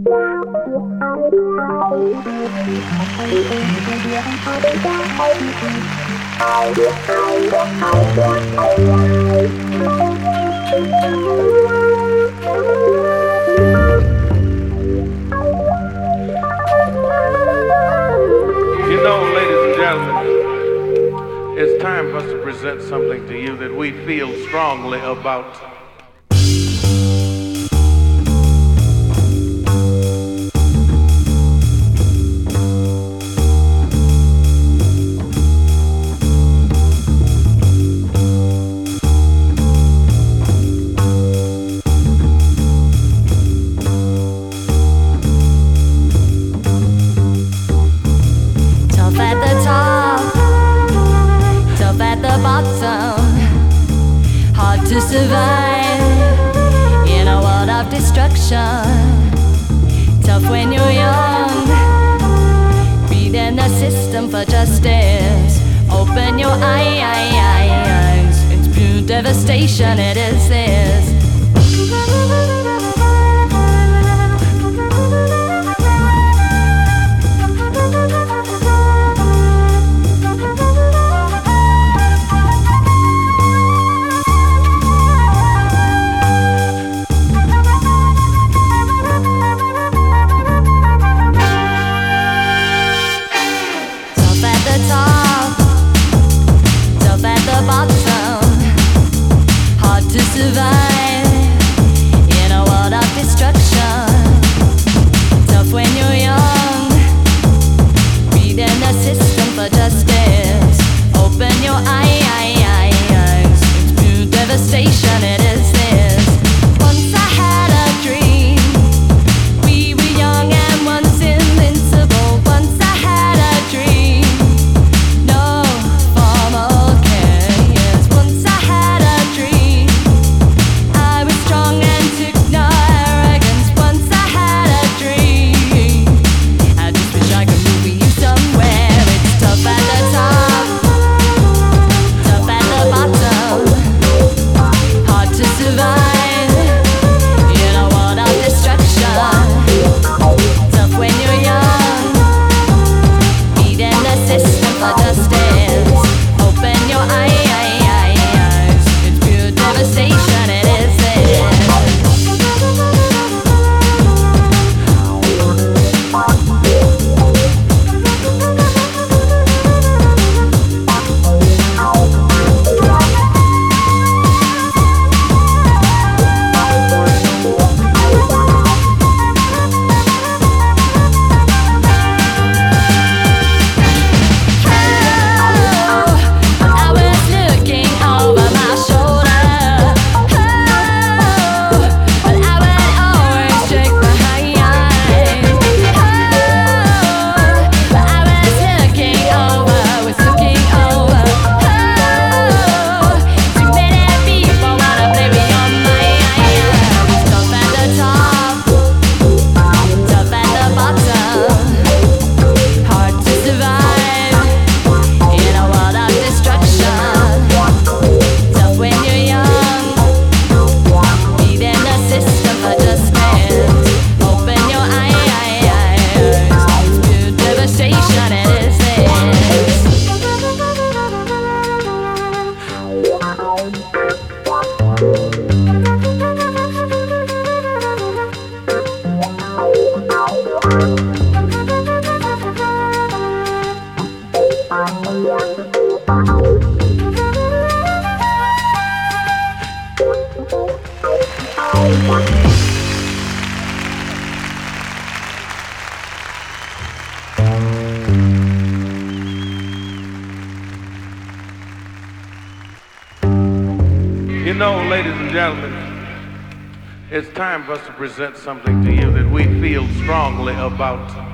You know, ladies and gentlemen, it's time for us to present something to you that we feel strongly about. To survive in a world of destruction. Tough when you're young, reading the system for justice. Open your eyes, it's pure devastation, it is this. Survive in a world of destruction. Tough when you're young, reading the system for justice. Open your eyes, it's pure devastation, it is this. Once I had a dream, we were young and once invincible. Once I had a dream, no formal care, yes. Once I had a dream, I was strong and took no arrogance. Once I had a dream, I just wish I could move you somewhere. It's tough at the top, tough at the bottom, hard to survive in a world of destruction. Tough when you're young, beating the system for justice. Open your eyes, it's pure devastation, it is this. I was looking over my shoulder. But I would always check behind. But I was looking over. Too many people wanna play me on my eyes. Tough at the top, tough at the bottom, hard to survive in a world of destruction. Tough when you're young, beating the system for justice. Open your eyes, it's pure devastation, it is this. You know, ladies and gentlemen, it's time for us to present something to you that we feel strongly about.